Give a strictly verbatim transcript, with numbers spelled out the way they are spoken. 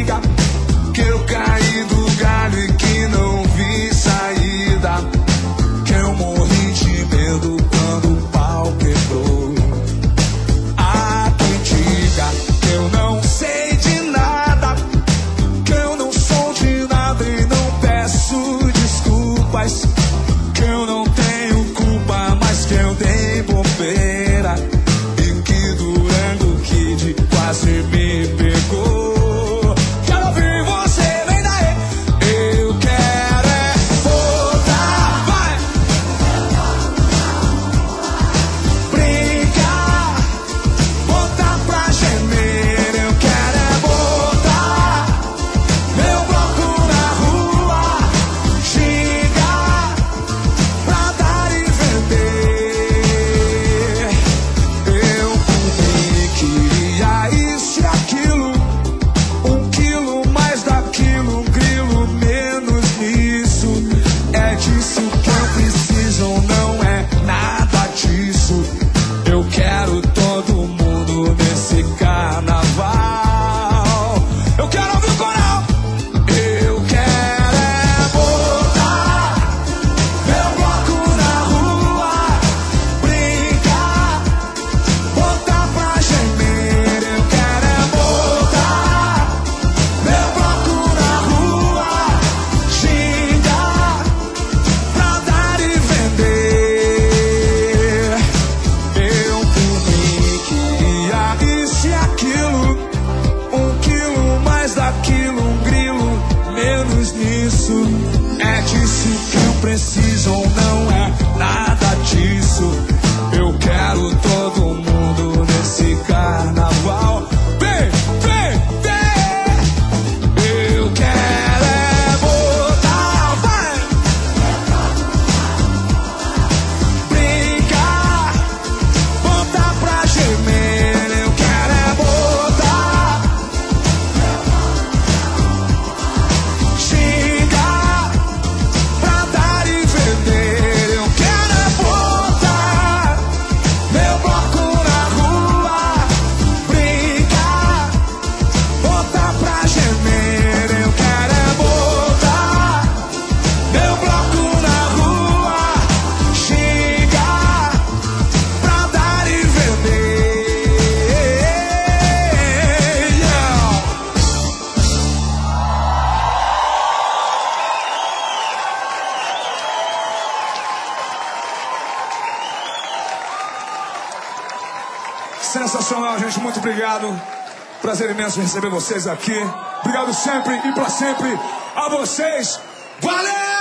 diga que eu caí do galho e que não vi saída, que eu morri de medo quando o pau quebrou. Há quem diga que eu não sei de nada, que eu não sou de nada e não peço desculpas, que eu não tenho culpa, mas que eu dei bobeira e que Durango Kid quase me pegou. Quero ouvir você, vem daí. Eu quero é voltar, vai brincar, botar pra gemer. Eu quero é botar meu bloco na rua, xingar pra dar e vender. Eu comi, queria isso e aquilo, um quilo mais daquilo, um grilo menos nisso. É disso que eu preciso, não é nada disso. Eu quero todo mundo nesse carnaval. Eu quero ouvir o coral. Eu quero é botar meu bloco na rua, brincar, botar pra gemer. Eu quero é botar meu bloco na rua, xingar pra dar e vender. Eu por mim queria isso e aquilo, um quilo mais daquilo, um grilo menos nisso. É disso que eu preciso, não é nada disso. Eu quero todo mundo nesse carnaval. Vem, vem, vem. Eu quero é botar, vai brincar, botar pra gemer. Eu quero é botar, xingar pra dar e vender. Eu quero é botar meu bloco na rua, brincar, botar pra gemer. Eu quero é botar meu bloco na rua, xingar pra dar e vender. Yeah. Sensacional, gente, muito obrigado. Prazer imenso receber vocês aqui. Obrigado sempre e pra sempre a vocês. Valeu!